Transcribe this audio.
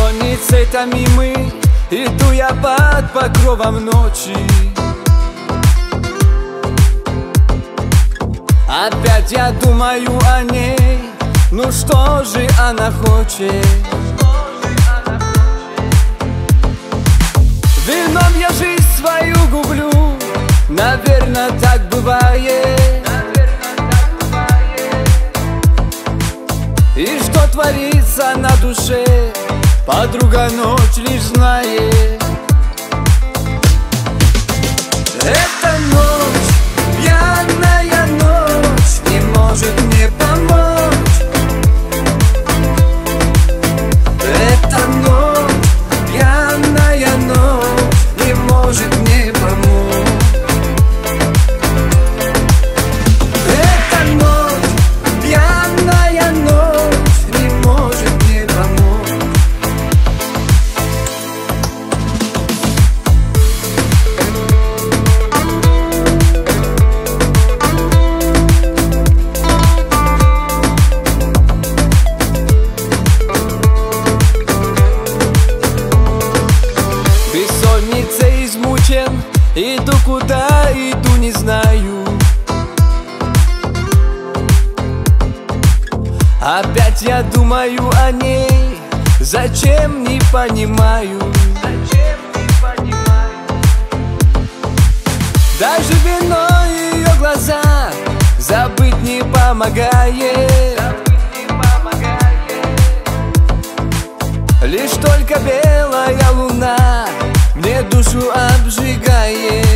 Бессонницей томимый иду я под покровом ночи. Опять я думаю о ней, ну что же она хочет? Вином я жизнь свою гублю, наверное, так бывает. И что творится на душе, подруга ночь лишь знает. Эта ночь, пьяная ночь, не может мне помочь. Эта ночь, пьяная ночь, не может мне помочь. Эта ночь, пьяная ночь, не может мне помочь. Бессонницей измучен, иду куда иду, не знаю. Опять я думаю о ней, зачем не понимаю. Даже вино и ее глаза забыть не помогает. Лишь только белая луна мне душу обжигает.